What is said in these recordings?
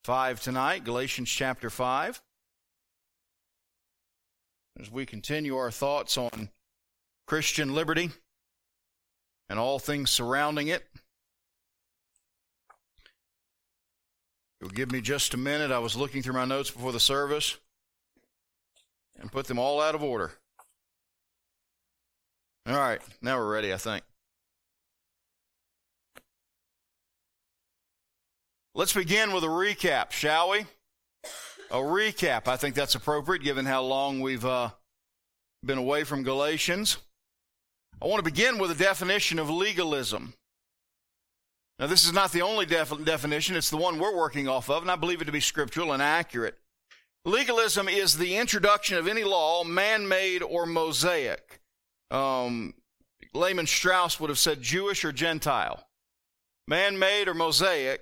5 tonight, Galatians chapter 5. As we continue our thoughts on Christian liberty and all things surrounding it. You'll give me just a minute. I was looking through my notes before the service and put them all out of order. All right, now we're ready, I think. Let's begin with a recap, shall we? A recap. I think that's appropriate given how long we've been away from Galatians. I want to begin with a definition of legalism. Now, this is not the only definition. It's the one we're working off of, and I believe it to be scriptural and accurate. Legalism is the introduction of any law, man-made or Mosaic. Lehman Strauss would have said Jewish or Gentile. Man-made or Mosaic.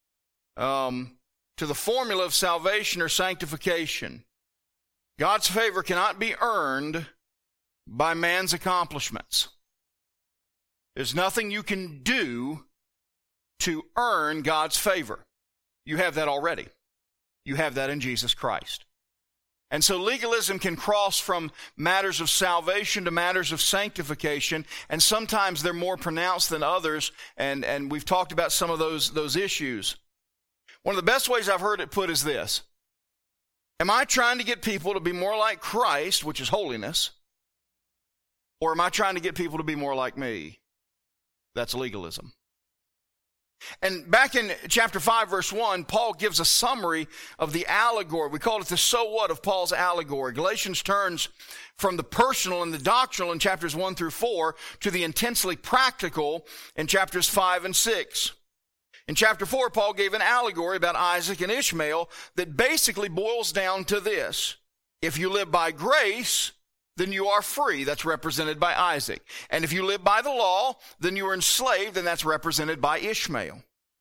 To the formula of salvation or sanctification. God's favor cannot be earned by man's accomplishments. There's nothing you can do to earn God's favor. You have that already. You have that in Jesus Christ. And so legalism can cross from matters of salvation to matters of sanctification, and sometimes they're more pronounced than others, and we've talked about some of those issues. One of the best ways I've heard it put is this. Am I trying to get people to be more like Christ, which is holiness, or am I trying to get people to be more like me? That's legalism. And back in chapter 5, verse 1, Paul gives a summary of the allegory. We call it the so what of Paul's allegory. Galatians turns from the personal and the doctrinal in chapters 1 through 4 to the intensely practical in chapters 5 and 6. In chapter 4, Paul gave an allegory about Isaac and Ishmael that basically boils down to this. If you live by grace, then you are free. That's represented by Isaac. And if you live by the law, then you are enslaved, and that's represented by Ishmael.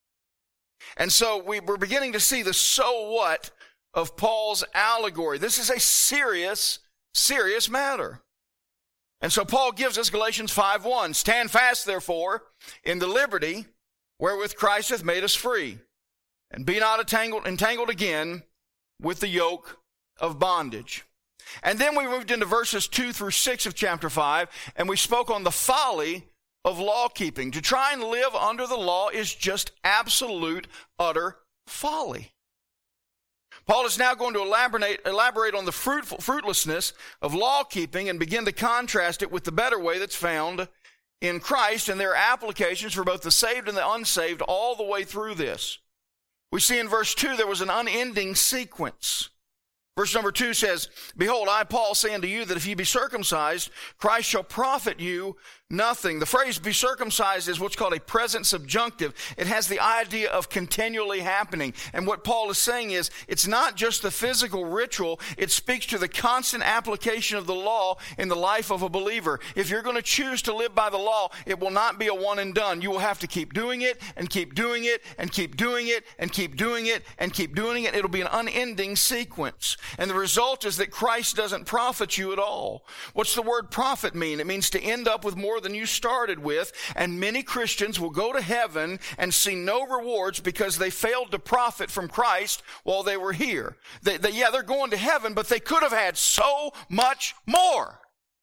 And so we're beginning to see the so what of Paul's allegory. This is a serious, serious matter. And so Paul gives us Galatians 5:1. Stand fast, therefore, in the liberty wherewith Christ hath made us free, and be not entangled again with the yoke of bondage. And then we moved into verses 2 through 6 of chapter 5, and we spoke on the folly of law keeping. To try and live under the law is just absolute, utter folly. Paul is now going to elaborate on the fruitlessness of law keeping and begin to contrast it with the better way that's found in Christ, and there are applications for both the saved and the unsaved all the way through this. We see in verse 2 there was an unending sequence. Verse number 2 says, Behold, I, Paul, say unto you that if ye be circumcised, Christ shall profit you nothing. The phrase be circumcised is what's called a present subjunctive. It has the idea of continually happening. And what Paul is saying is, it's not just the physical ritual, it speaks to the constant application of the law in the life of a believer. If you're going to choose to live by the law, it will not be a one and done. You will have to keep doing it, and keep doing it, and keep doing it, and keep doing it, and keep doing it. It'll be an unending sequence. And the result is that Christ doesn't profit you at all. What's the word profit mean? It means to end up with more than you started with, and many Christians will go to heaven and see no rewards because they failed to profit from Christ while they were here. They're going to heaven, but they could have had so much more.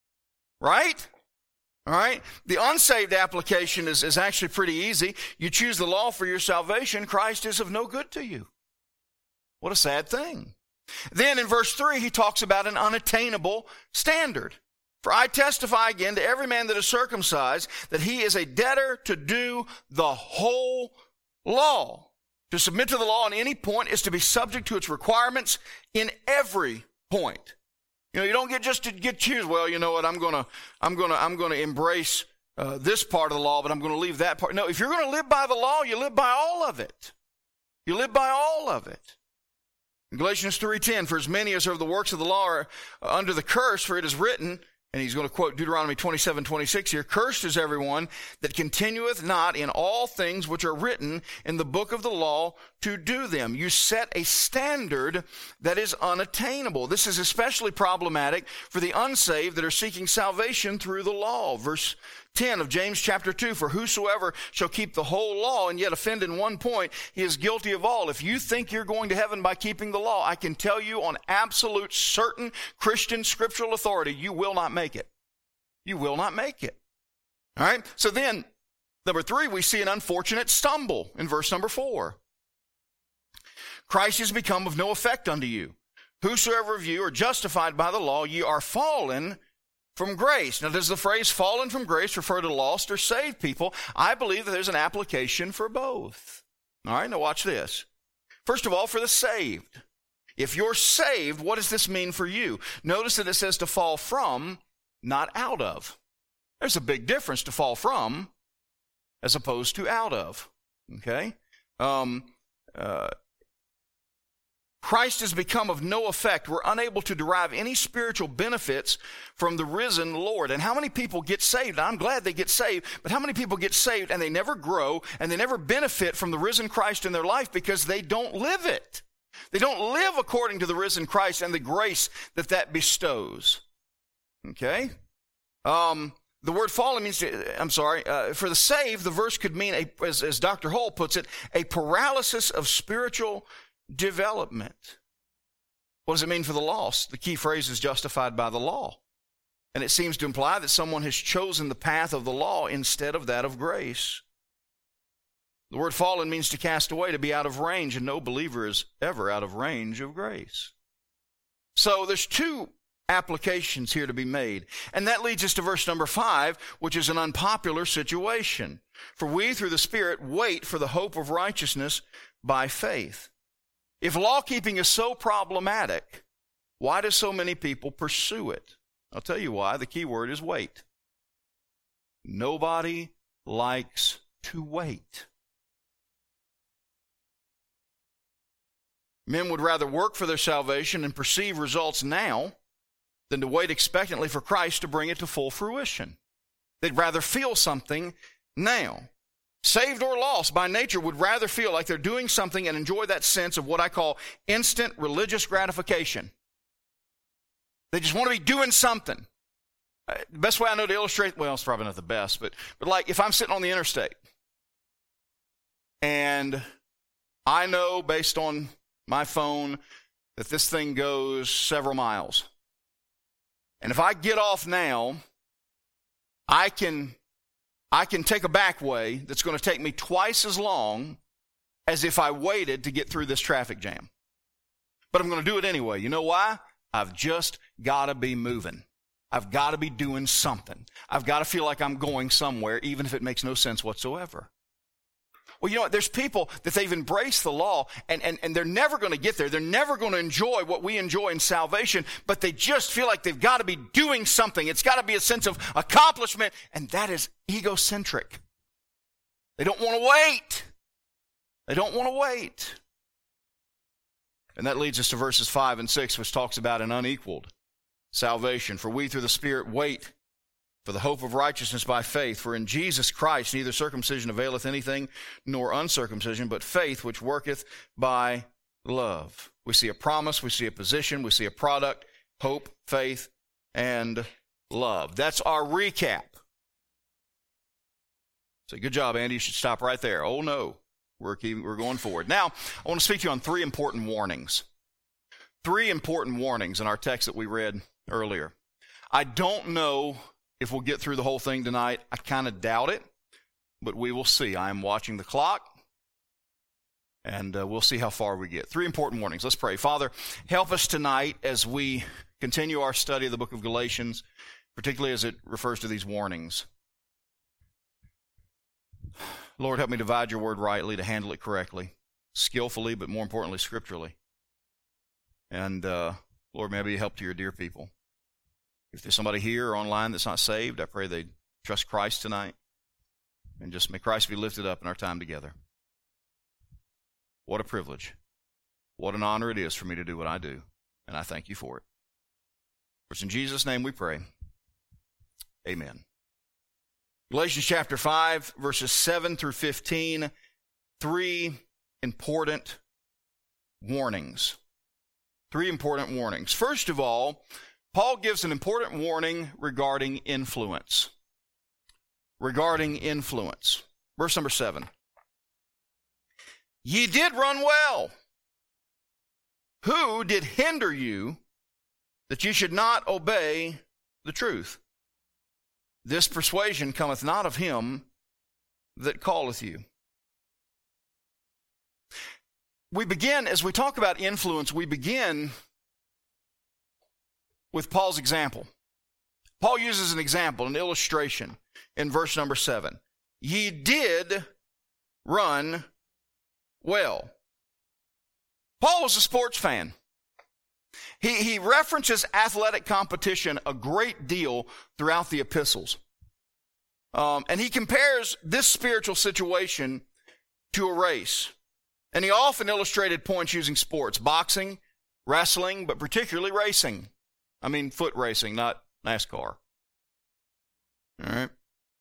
Right? All right? The unsaved application is actually pretty easy. You choose the law for your salvation. Christ is of no good to you. What a sad thing. Then in verse 3, he talks about an unattainable standard. For I testify again to every man that is circumcised that he is a debtor to do the whole law. To submit to the law on any point is to be subject to its requirements in every point. You know, you don't choose. Well, you know what? I'm gonna embrace this part of the law, but I'm going to leave that part. No, if you're going to live by the law, you live by all of it. You live by all of it. In Galatians 3:10, for as many as are of the works of the law are under the curse, for it is written, and he's going to quote Deuteronomy 27:26 here, cursed is everyone that continueth not in all things which are written in the book of the law to do them. You set a standard that is unattainable. This is especially problematic for the unsaved that are seeking salvation through the law. Verse 10 of James chapter 2, for whosoever shall keep the whole law and yet offend in one point, he is guilty of all. If you think you're going to heaven by keeping the law, I can tell you on absolute certain Christian scriptural authority, you will not make it. You will not make it. All right? So then, number 3, we see an unfortunate stumble in verse number 4. Christ is become of no effect unto you. Whosoever of you are justified by the law, ye are fallen from grace. Now, does the phrase fallen from grace refer to lost or saved people? I believe that there's an application for both. All right, now watch this. First of all, for the saved. If you're saved, what does this mean for you? Notice that it says to fall from, not out of. There's a big difference to fall from as opposed to out of. Okay? Christ has become of no effect. We're unable to derive any spiritual benefits from the risen Lord. And how many people get saved? I'm glad they get saved, but how many people get saved and they never grow and they never benefit from the risen Christ in their life because they don't live it? They don't live according to the risen Christ and the grace that bestows. Okay? The word fallen means, for the saved, the verse could mean, as Dr. Hull puts it, a paralysis of spiritual development. What does it mean for the lost? The key phrase is justified by the law. And it seems to imply that someone has chosen the path of the law instead of that of grace. The word fallen means to cast away, to be out of range, and no believer is ever out of range of grace. So there's 2 applications here to be made. And that leads us to verse number 5, which is an unpopular situation. For we, through the Spirit, wait for the hope of righteousness by faith. If law-keeping is so problematic, why do so many people pursue it? I'll tell you why. The key word is wait. Nobody likes to wait. Men would rather work for their salvation and perceive results now than to wait expectantly for Christ to bring it to full fruition. They'd rather feel something now. Saved or lost, by nature, would rather feel like they're doing something and enjoy that sense of what I call instant religious gratification. They just want to be doing something. The best way I know to illustrate, well, it's probably not the best, but like if I'm sitting on the interstate and I know based on my phone that this thing goes several miles. And if I get off now, I can take a back way that's going to take me twice as long as if I waited to get through this traffic jam. But I'm going to do it anyway. You know why? I've just got to be moving. I've got to be doing something. I've got to feel like I'm going somewhere, even if it makes no sense whatsoever. Well, you know what? There's people that they've embraced the law, and they're never going to get there. They're never going to enjoy what we enjoy in salvation, but they just feel like they've got to be doing something. It's got to be a sense of accomplishment, and that is egocentric. They don't want to wait. They don't want to wait. And that leads us to verses 5 and 6, which talks about an unequaled salvation. For we through the Spirit wait for the hope of righteousness by faith. For in Jesus Christ neither circumcision availeth anything, nor uncircumcision, but faith which worketh by love. We see a promise, we see a position, we see a product, hope, faith, and love. That's our recap. So good job, Andy. You should stop right there. Oh, no. We're going forward. Now, I want to speak to you on 3 important warnings. 3 important warnings in our text that we read earlier. I don't know if we'll get through the whole thing tonight. I kind of doubt it, but we will see. I am watching the clock, and we'll see how far we get. 3 important warnings. Let's pray. Father, help us tonight as we continue our study of the book of Galatians, particularly as it refers to these warnings. Lord, help me divide your word rightly, to handle it correctly, skillfully, but more importantly, scripturally. And, Lord, may I be a help to your dear people. If there's somebody here or online that's not saved, I pray they trust Christ tonight. And just may Christ be lifted up in our time together. What a privilege. What an honor it is for me to do what I do. And I thank you for it. For in Jesus' name we pray. Amen. Galatians chapter 5, verses 7 through 15, 3 important warnings. 3 important warnings. First of all, Paul gives an important warning regarding influence. regarding influence. Verse number 7. Ye did run well. Who did hinder you that ye should not obey the truth? This persuasion cometh not of him that calleth you. We begin, as we talk about influence, we begin with Paul's example. Paul uses an example, an illustration, in verse number 7. Ye did run well. Paul was a sports fan. He references athletic competition a great deal throughout the epistles. And he compares this spiritual situation to a race. And he often illustrated points using sports, boxing, wrestling, but particularly racing. I mean foot racing, not NASCAR. All right.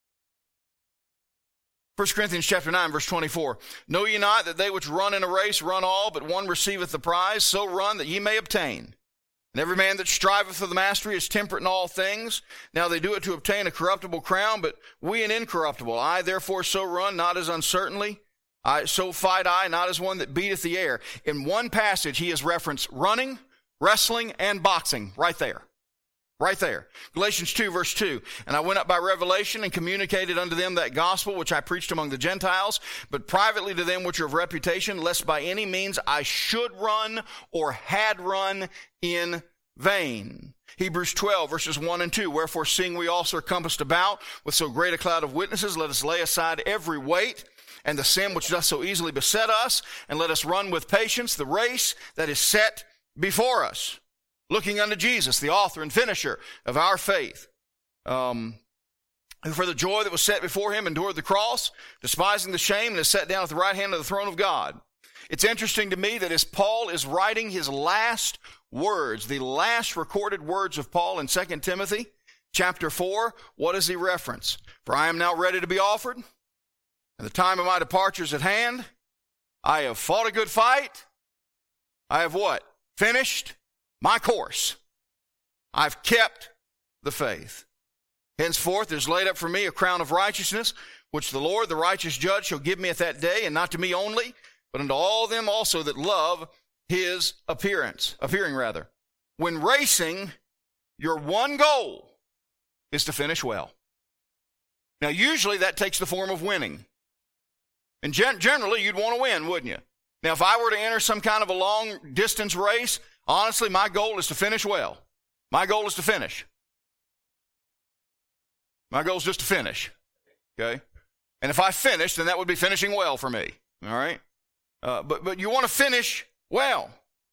1 Corinthians chapter 9, verse 24. Know ye not that they which run in a race run all, but one receiveth the prize? So run that ye may obtain. And every man that striveth for the mastery is temperate in all things. Now they do it to obtain a corruptible crown, but we an incorruptible. I therefore so run, not as uncertainly. So fight I, not as one that beateth the air. In one passage, he has referenced running, wrestling, and boxing right there. Right there. Galatians 2, verse 2. And I went up by revelation and communicated unto them that gospel which I preached among the Gentiles, but privately to them which are of reputation, lest by any means I should run or had run in vain. Hebrews 12, verses 1 and 2. Wherefore, seeing we also are compassed about with so great a cloud of witnesses, let us lay aside every weight and the sin which doth so easily beset us, and let us run with patience the race that is set before us, looking unto Jesus, the author and finisher of our faith, who for the joy that was set before him endured the cross, despising the shame, and is set down at the right hand of the throne of God. It's interesting to me that as Paul is writing his last words, the last recorded words of Paul in 2 Timothy chapter 4, what does he reference? For I am now ready to be offered, and the time of my departure is at hand. I have fought a good fight. I have what? Finished my course. I've kept the faith. Henceforth there's laid up for me a crown of righteousness, which the Lord, the righteous judge, shall give me at that day, and not to me only, but unto all them also that love his appearing. When racing, your one goal is to finish well. Now, usually that takes the form of winning. And generally, you'd want to win, wouldn't you? Now, if I were to enter some kind of a long-distance race, honestly, my goal is to finish well. My goal is to finish. My goal is just to finish, okay? And if I finish, then that would be finishing well for me, all right? But you want to finish well.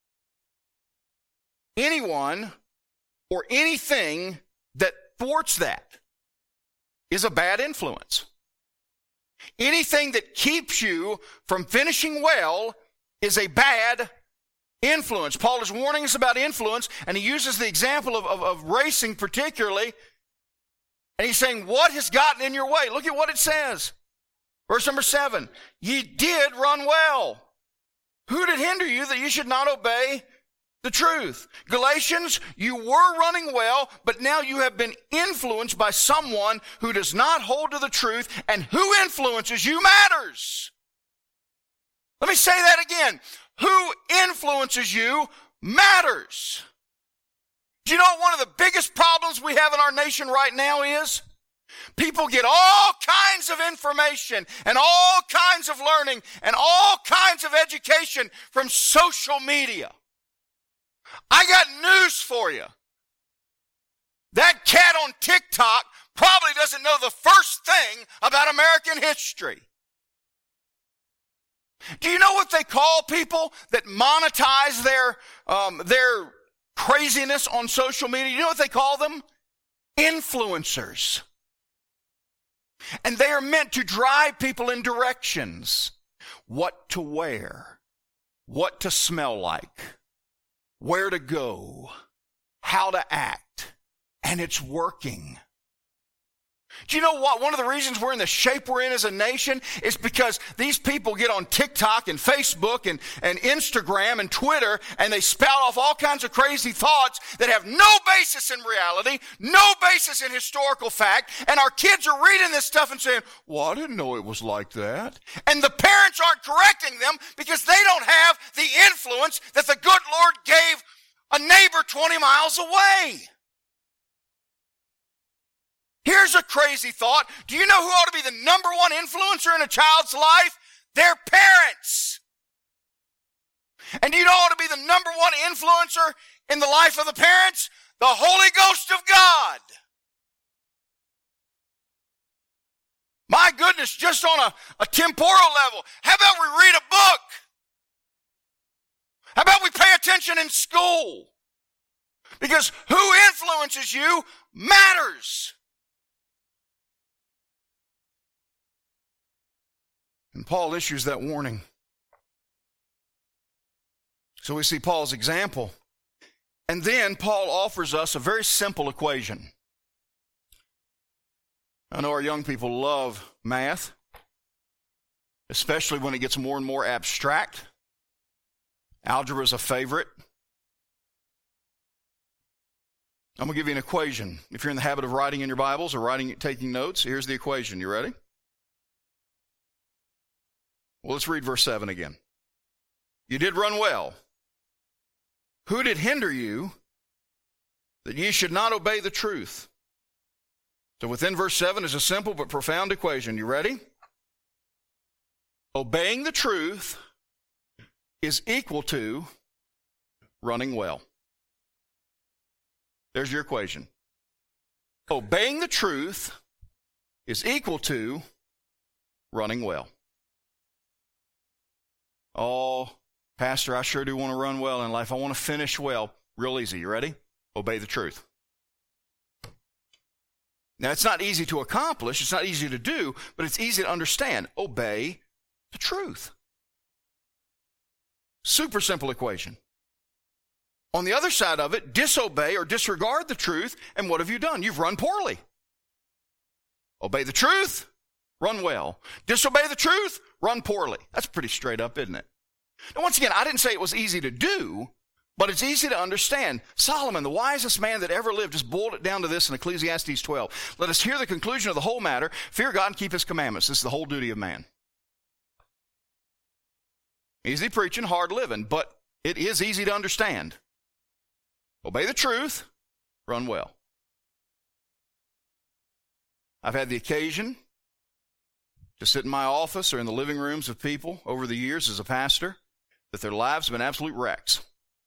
Anyone or anything that thwarts that is a bad influence. Anything that keeps you from finishing well is a bad influence. Paul is warning us about influence, and he uses the example of racing particularly, and he's saying, what has gotten in your way? Look at what it says. Verse number 7, ye did run well. Who did hinder you that you should not obey the truth? Galatians, you were running well, but now you have been influenced by someone who does not hold to the truth, and who influences you matters. Let me say that again. Who influences you matters. Do you know what one of the biggest problems we have in our nation right now is? People get all kinds of information and all kinds of learning and all kinds of education from social media. I got news for you. That cat on TikTok probably doesn't know the first thing about American history. Do you know what they call people that monetize their craziness on social media? You know what they call them? Influencers. And they are meant to drive people in directions. What to wear, what to smell like, where to go, how to act. And it's working. Do you know what? One of the reasons we're in the shape we're in as a nation is because these people get on TikTok and Facebook and Instagram and Twitter, and they spout off all kinds of crazy thoughts that have no basis in reality, no basis in historical fact, and our kids are reading this stuff and saying, well, I didn't know it was like that. And the parents aren't correcting them because they don't have the influence that the good Lord gave a neighbor 20 miles away. Here's a crazy thought. Do you know who ought to be the number one influencer in a child's life? Their parents. And do you know who ought to be the number one influencer in the life of the parents? The Holy Ghost of God. My goodness, just on a temporal level, how about we read a book? How about we pay attention in school? Because who influences you matters. And Paul issues that warning. So we see Paul's example. And then Paul offers us a very simple equation. I know our young people love math, especially when it gets more and more abstract. Algebra is a favorite. I'm going to give you an equation. If you're in the habit of writing in your Bibles or taking notes, here's the equation. You ready? Well, let's read verse 7 again. You did run well. Who did hinder you that ye should not obey the truth? So within verse 7 is a simple but profound equation. You ready? Obeying the truth is equal to running well. There's your equation. Obeying the truth is equal to running well. Oh, Pastor, I sure do want to run well in life. I want to finish well. Real easy. You ready? Obey the truth. Now, it's not easy to accomplish. It's not easy to do, but it's easy to understand. Obey the truth. Super simple equation. On the other side of it, disobey or disregard the truth, and what have you done? You've run poorly. Obey the truth, run well. Disobey the truth, run poorly. That's pretty straight up, isn't it? Now, once again, I didn't say it was easy to do, but it's easy to understand. Solomon, the wisest man that ever lived, just boiled it down to this in Ecclesiastes 12. Let us hear the conclusion of the whole matter. Fear God and keep his commandments. This is the whole duty of man. Easy preaching, hard living, but it is easy to understand. Obey the truth, run well. I've had the occasion to sit in my office or in the living rooms of people over the years as a pastor that their lives have been absolute wrecks.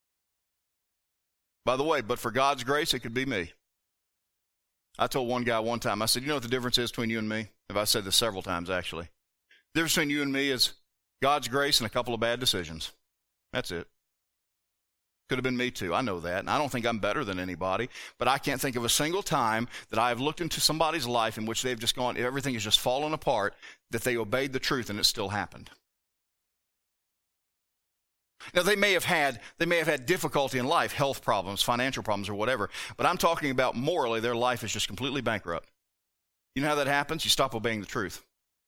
By the way, but for God's grace, it could be me. I told one guy one time, I said, you know what the difference is between you and me? I've said this several times, actually. The difference between you and me is God's grace and a couple of bad decisions. That's it. Could have been me too. I know that. And I don't think I'm better than anybody, but I can't think of a single time that I have looked into somebody's life in which they've just gone, everything has just fallen apart, that they obeyed the truth and it still happened. Now, they may have had difficulty in life, health problems, financial problems, or whatever, but I'm talking about morally, their life is just completely bankrupt. You know how that happens? You stop obeying the truth.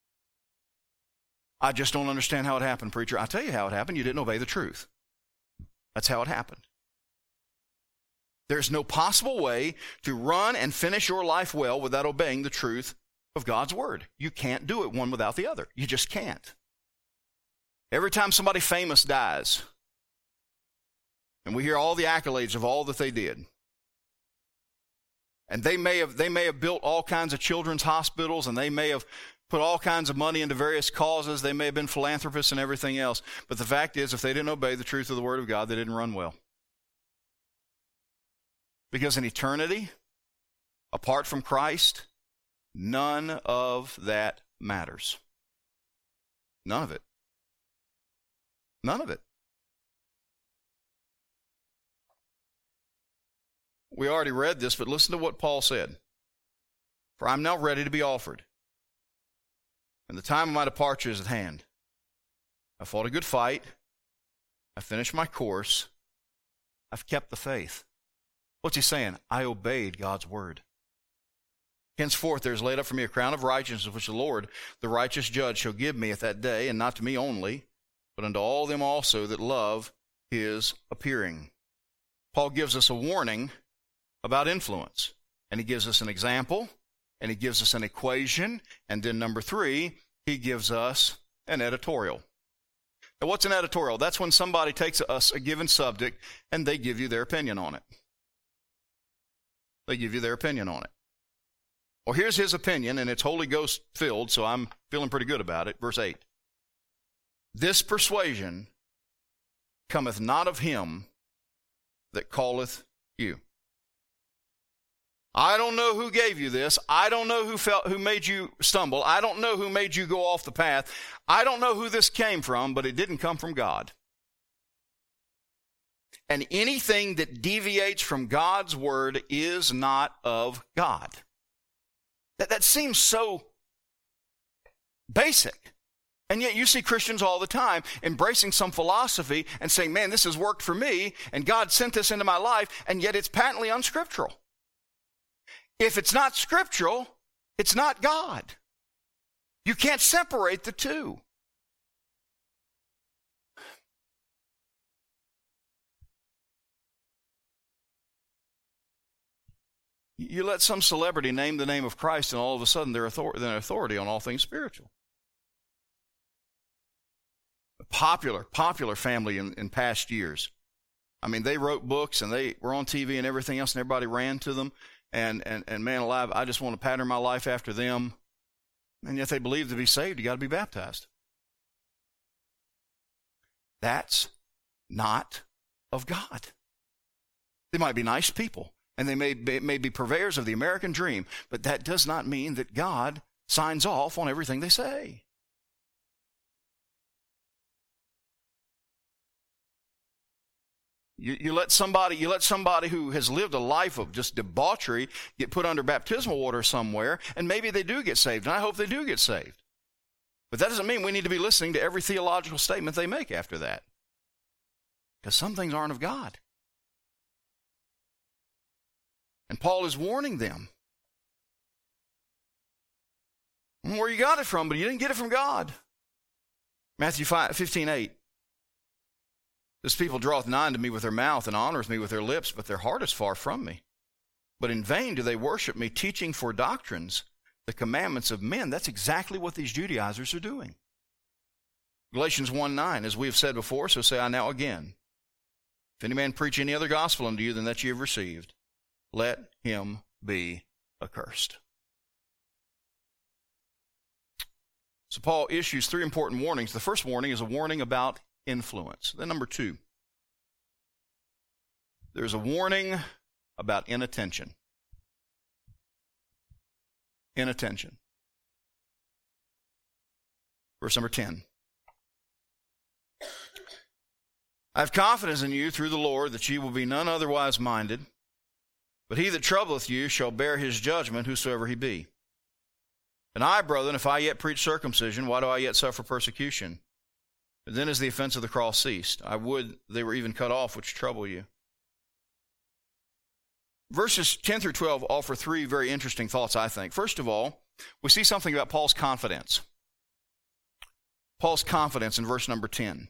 I just don't understand how it happened, preacher. I'll tell you how it happened. You didn't obey the truth. That's how it happened. There's no possible way to run and finish your life well without obeying the truth of God's word. You can't do it one without the other. You just can't. Every time somebody famous dies, and we hear all the accolades of all that they did, and they may have built all kinds of children's hospitals, and they may have put all kinds of money into various causes, they may have been philanthropists and everything else, but the fact is, if they didn't obey the truth of the Word of God, they didn't run well. Because in eternity, apart from Christ, none of that matters. None of it. None of it. We already read this, but listen to what Paul said. For I'm now ready to be offered, and the time of my departure is at hand. I fought a good fight. I finished my course. I've kept the faith. What's he saying? I obeyed God's word. Henceforth there is laid up for me a crown of righteousness, which the Lord, the righteous judge, shall give me at that day, and not to me only, but unto all them also that love his appearing. Paul gives us a warning about influence, and he gives us an example, and he gives us an equation, and then number 3, he gives us an editorial. Now, what's an editorial? That's when somebody takes a given subject and they give you their opinion on it. They give you their opinion on it. Well, here's his opinion, and it's Holy Ghost filled, so I'm feeling pretty good about it. Verse 8. This persuasion cometh not of him that calleth you. I don't know who gave you this. I don't know who made you stumble. I don't know who made you go off the path. I don't know who this came from, but it didn't come from God. And anything that deviates from God's word is not of God. That seems so basic. And yet you see Christians all the time embracing some philosophy and saying, man, this has worked for me, and God sent this into my life, and yet it's patently unscriptural. If it's not scriptural, it's not God. You can't separate the two. You let some celebrity name the name of Christ, and all of a sudden they're authority on all things spiritual. A popular family in past years. I mean, they wrote books, and they were on TV and everything else, and everybody ran to them. And man alive, I just want to pattern my life after them. And yet they believe to be saved, you got to be baptized. That's not of God. They might be nice people, and they may be purveyors of the American dream, but that does not mean that God signs off on everything they say. You let somebody who has lived a life of just debauchery get put under baptismal water somewhere, and maybe they do get saved, and I hope they do get saved. But that doesn't mean we need to be listening to every theological statement they make after that, because some things aren't of God. And Paul is warning them. I don't know where you got it from, but you didn't get it from God. Matthew 15:8. This people draweth nigh unto me with their mouth, and honoreth me with their lips, but their heart is far from me. But in vain do they worship me, teaching for doctrines the commandments of men. That's exactly what these Judaizers are doing. Galatians 1:9, as we have said before, so say I now again. If any man preach any other gospel unto you than that ye have received, let him be accursed. So Paul issues 3 important warnings. The first warning is a warning about influence. Then number 2, there's a warning about inattention. Inattention. Verse number 10. I have confidence in you through the Lord that ye will be none otherwise minded, but he that troubleth you shall bear his judgment, whosoever he be. And I, brethren, if I yet preach circumcision, why do I yet suffer persecution? But then is the offense of the cross ceased. I would they were even cut off, which trouble you. Verses 10 through 12 offer 3 very interesting thoughts, I think. First of all, we see something about Paul's confidence. Paul's confidence in verse number 10.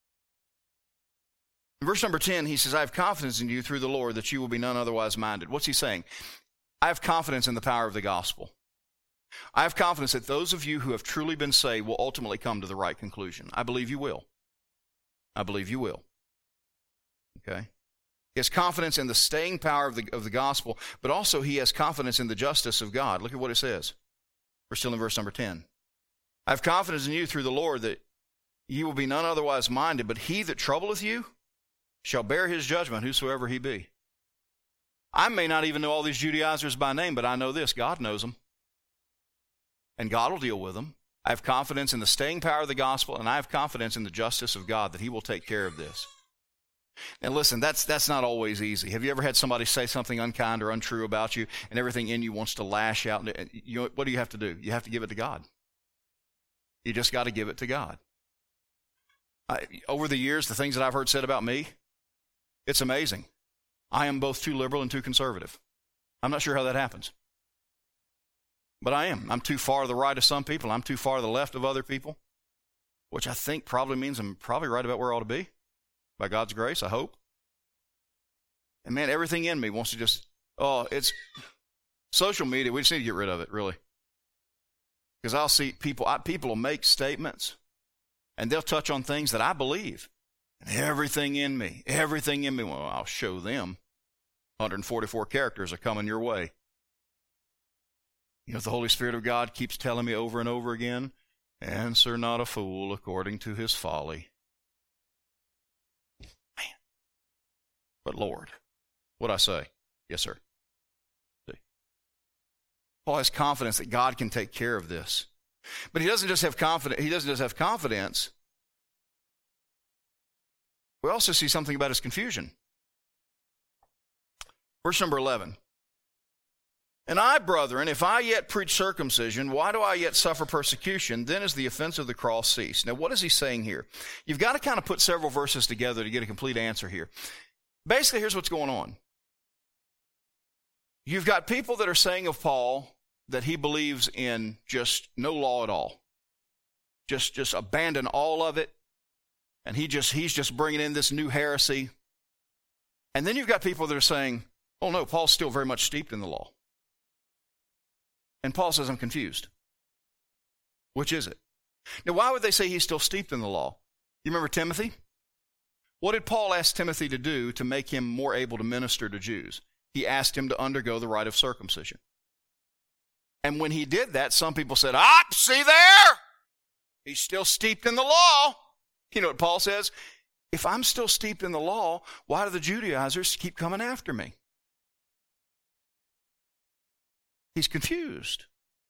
In verse number 10, he says, I have confidence in you through the Lord that you will be none otherwise minded. What's he saying? I have confidence in the power of the gospel. I have confidence that those of you who have truly been saved will ultimately come to the right conclusion. I believe you will. I believe you will. Okay? He has confidence in the staying power of the gospel, but also he has confidence in the justice of God. Look at what it says. We're still in verse number 10. I have confidence in you through the Lord that ye will be none otherwise minded, but he that troubleth you shall bear his judgment, whosoever he be. I may not even know all these Judaizers by name, but I know this, God knows them. And God will deal with them. I have confidence in the staying power of the gospel, and I have confidence in the justice of God that he will take care of this. And listen, that's not always easy. Have you ever had somebody say something unkind or untrue about you, and everything in you wants to lash out? And what do you have to do? You have to give it to God. You just got to give it to God. Over the years, the things that I've heard said about me, it's amazing. I am both too liberal and too conservative. I'm not sure how that happens. But I am. I'm too far to the right of some people. I'm too far to the left of other people, which I think probably means I'm probably right about where I ought to be, by God's grace, I hope. And man, everything in me wants to just, it's social media. We just need to get rid of it, really. Because I'll see people will make statements, and they'll touch on things that I believe. And everything in me, well, I'll show them. 144 characters are coming your way. You know, the Holy Spirit of God keeps telling me over and over again, answer not a fool according to his folly. Man. But Lord, what'd I say? Yes, sir. See? Paul has confidence that God can take care of this. But he doesn't just have confidence. We also see something about his confusion. Verse number 11. And I, brethren, if I yet preach circumcision, why do I yet suffer persecution? Then is the offense of the cross ceased. Now, what is he saying here? You've got to kind of put several verses together to get a complete answer here. Basically, here's what's going on. You've got people that are saying of Paul that he believes in just no law at all. Just abandon all of it. And he's just bringing in this new heresy. And then you've got people that are saying, oh no, Paul's still very much steeped in the law. And Paul says, I'm confused. Which is it? Now, why would they say he's still steeped in the law? You remember Timothy? What did Paul ask Timothy to do to make him more able to minister to Jews? He asked him to undergo the rite of circumcision. And when he did that, some people said, see there? He's still steeped in the law. You know what Paul says? If I'm still steeped in the law, why do the Judaizers keep coming after me? He's confused.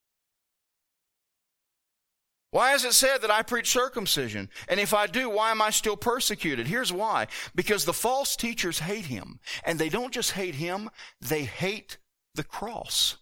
Why is it said that I preach circumcision? And if I do, why am I still persecuted? Here's why. Because the false teachers hate him. And they don't just hate him, they hate the cross.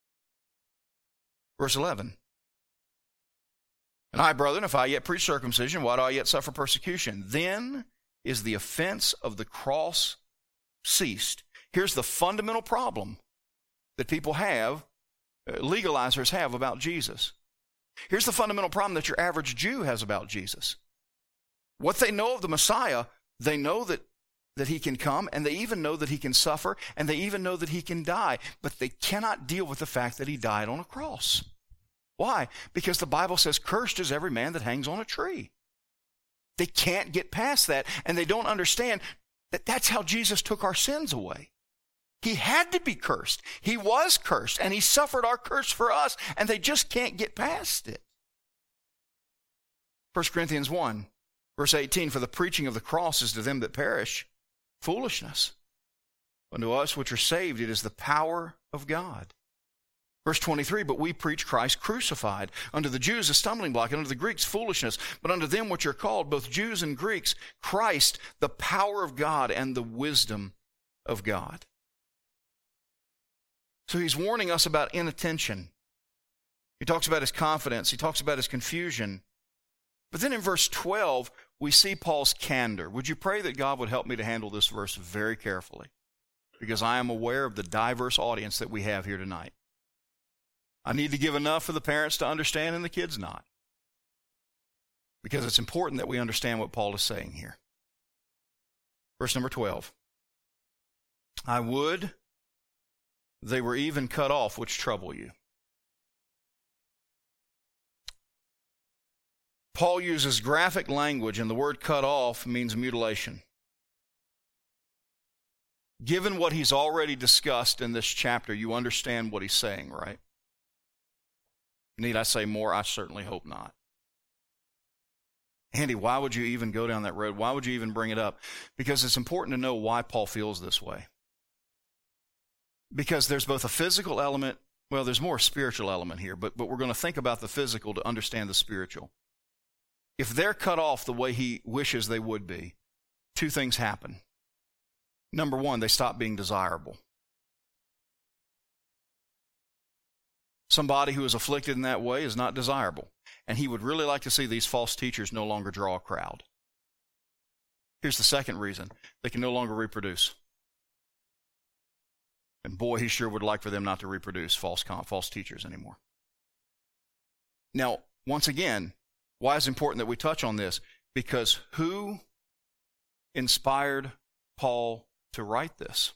Verse 11. And I, brethren, if I yet preach circumcision, why do I yet suffer persecution? Then is the offense of the cross ceased. Here's the fundamental problem that people have, legalizers have about Jesus. Here's the fundamental problem that your average Jew has about Jesus. What they know of the Messiah, they know that he can come, and they even know that he can suffer, and they even know that he can die, but they cannot deal with the fact that he died on a cross. Why? Because the Bible says, cursed is every man that hangs on a tree. They can't get past that, and they don't understand that that's how Jesus took our sins away. He had to be cursed. He was cursed, and he suffered our curse for us, and they just can't get past it. 1 Corinthians 1, verse 18, for the preaching of the cross is to them that perish foolishness. But to us which are saved, it is the power of God. Verse 23, but we preach Christ crucified, unto the Jews a stumbling block, and unto the Greeks foolishness, but unto them which are called, both Jews and Greeks, Christ, the power of God and the wisdom of God. So he's warning us about inattention. He talks about his confidence. He talks about his confusion. But then in verse 12, we see Paul's candor. Would you pray that God would help me to handle this verse very carefully? Because I am aware of the diverse audience that we have here tonight. I need to give enough for the parents to understand and the kids not. Because it's important that we understand what Paul is saying here. Verse number 12. I would they were even cut off which trouble you. Paul uses graphic language, and the word cut off means mutilation. Given what he's already discussed in this chapter, you understand what he's saying, right? Need I say more? I certainly hope not. Andy, why would you even go down that road? Why would you even bring it up? Because it's important to know why Paul feels this way. Because there's both a physical element, well, there's more a spiritual element here, but we're going to think about the physical to understand the spiritual. If they're cut off the way he wishes they would be, two things happen. Number one, they stop being desirable. Somebody who is afflicted in that way is not desirable, and he would really like to see these false teachers no longer draw a crowd. Here's the second reason. They can no longer reproduce. And boy, he sure would like for them not to reproduce false teachers anymore. Now, once again, why is it important that we touch on this? Because who inspired Paul to write this?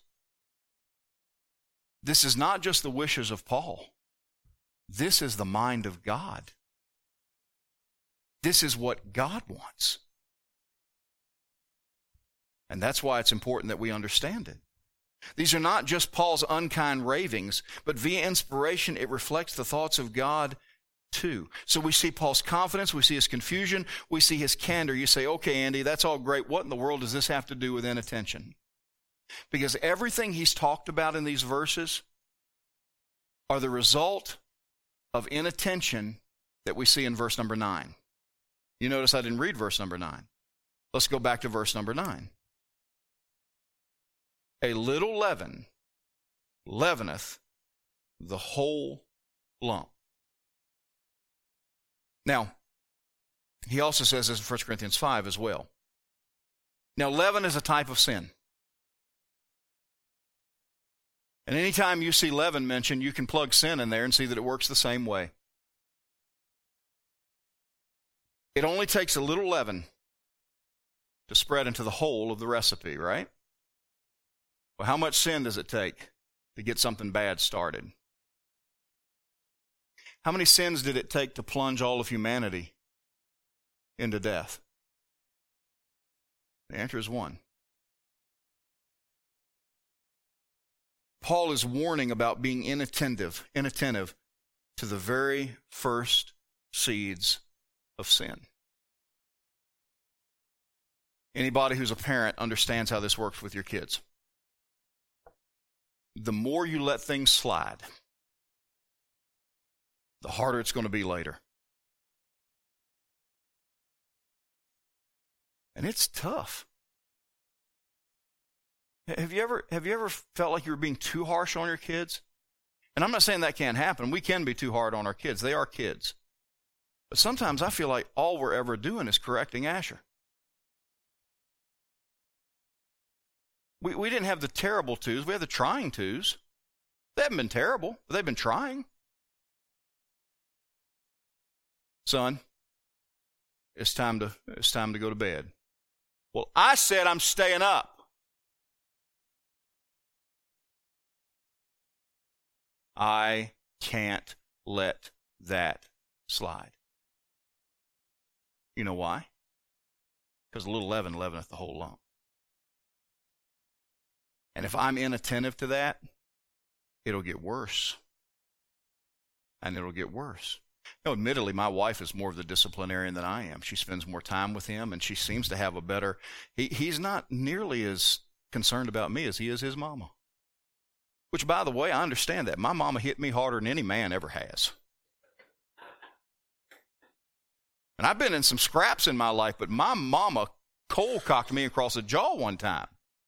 This is not just the wishes of Paul. This is the mind of God. This is what God wants. And that's why it's important that we understand it. These are not just Paul's unkind ravings, but via inspiration, it reflects the thoughts of God too. So we see Paul's confidence, we see his confusion, we see his candor. You say, okay, Andy, that's all great. What in the world does this have to do with inattention? Because everything he's talked about in these verses are the result of inattention that we see in verse number 9. You notice I didn't read verse number 9. Let's go back to verse number 9. A little leaven leaveneth the whole lump. Now, he also says this in 1 Corinthians 5 as well. Now, leaven is a type of sin. And anytime you see leaven mentioned, you can plug sin in there and see that it works the same way. It only takes a little leaven to spread into the whole of the recipe, right? Well, how much sin does it take to get something bad started? How many sins did it take to plunge all of humanity into death? The answer is one. Paul is warning about being inattentive to the very first seeds of sin. Anybody who's a parent understands how this works with your kids. The more you let things slide, the harder it's going to be later. And it's tough. Have you ever felt like you were being too harsh on your kids? And I'm not saying that can't happen. We can be too hard on our kids. They are kids. But sometimes I feel like all we're ever doing is correcting Asher. We didn't have the terrible twos. We had the trying twos. They haven't been terrible, but they've been trying. Son, it's time to go to bed. Well, I said I'm staying up. I can't let that slide. You know why? Because a little leaven leaveneth the whole lump. And if I'm inattentive to that, it'll get worse. And it'll get worse. You know, admittedly, my wife is more of the disciplinarian than I am. She spends more time with him, and she seems to have a better... He's not nearly as concerned about me as he is his mama. Which, by the way, I understand that. My mama hit me harder than any man ever has. And I've been in some scraps in my life, but my mama cold-cocked me across the jaw one time.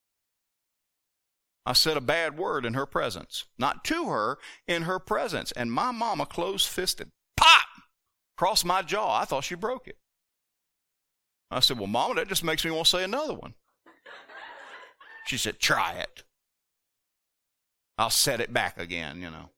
I said a bad word in her presence. Not to her, in her presence. And my mama closed-fisted. Pop! Across my jaw. I thought she broke it. I said, well, Mama, that just makes me want to say another one. She said, try it. I'll set it back again, you know.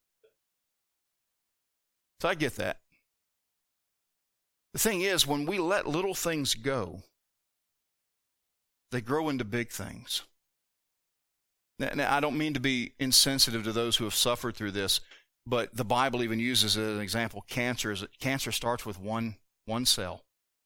So I get that. The thing is, when we let little things go, they grow into big things. Now, I don't mean to be insensitive to those who have suffered through this, but the Bible even uses as an example cancer. Cancer starts with one cell.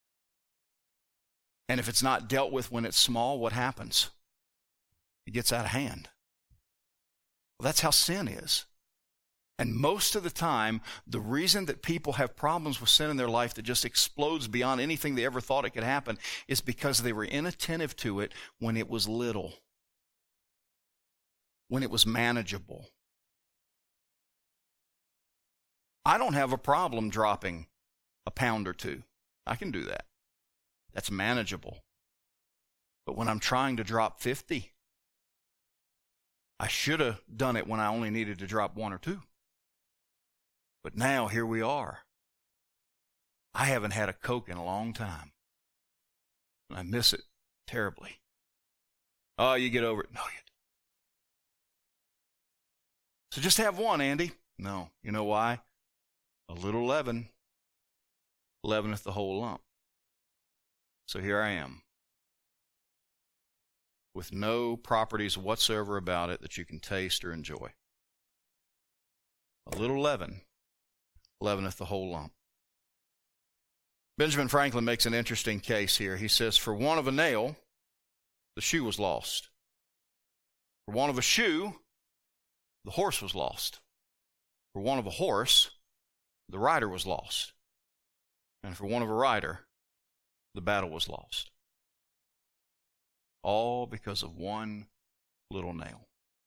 And if it's not dealt with when it's small, what happens? It gets out of hand. Well, that's how sin is. And most of the time, the reason that people have problems with sin in their life that just explodes beyond anything they ever thought it could happen is because they were inattentive to it when it was little. When it was manageable. I don't have a problem dropping a pound or two. I can do that. That's manageable. But when I'm trying to drop 50, I should have done it when I only needed to drop 1 or 2. But now, here we are. I haven't had a Coke in a long time. And I miss it terribly. Oh, you get over it. No, you don't. So just have one, Andy. No. You know why? A little leaven leaveneth the whole lump. So here I am, with no properties whatsoever about it that you can taste or enjoy. A little leaven leaveneth the whole lump. Benjamin Franklin makes an interesting case here. He says, for want of a nail, the shoe was lost. For want of a shoe, the horse was lost. For want of a horse, the rider was lost. And for want of a rider, the battle was lost. All because of one little nail.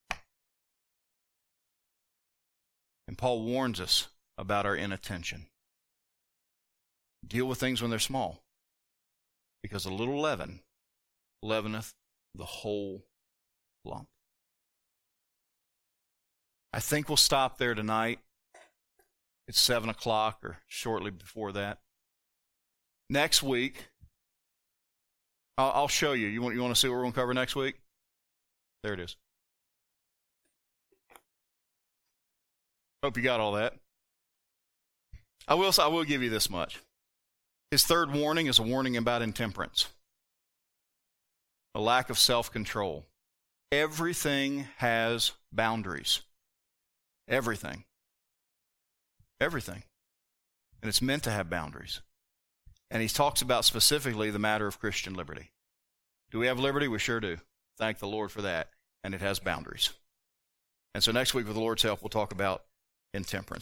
And Paul warns us about our inattention. Deal with things when they're small, because a little leaven leaveneth the whole lump. I think we'll stop there tonight. It's 7 o'clock or shortly before that. Next week, I'll show you. You want to see what we're going to cover next week? There it is. Hope you got all that. I will give you this much. His third warning is a warning about intemperance, a lack of self-control. Everything has boundaries. Everything. Everything. And it's meant to have boundaries. And he talks about specifically the matter of Christian liberty. Do we have liberty? We sure do. Thank the Lord for that. And it has boundaries. And so next week, with the Lord's help, we'll talk about intemperance.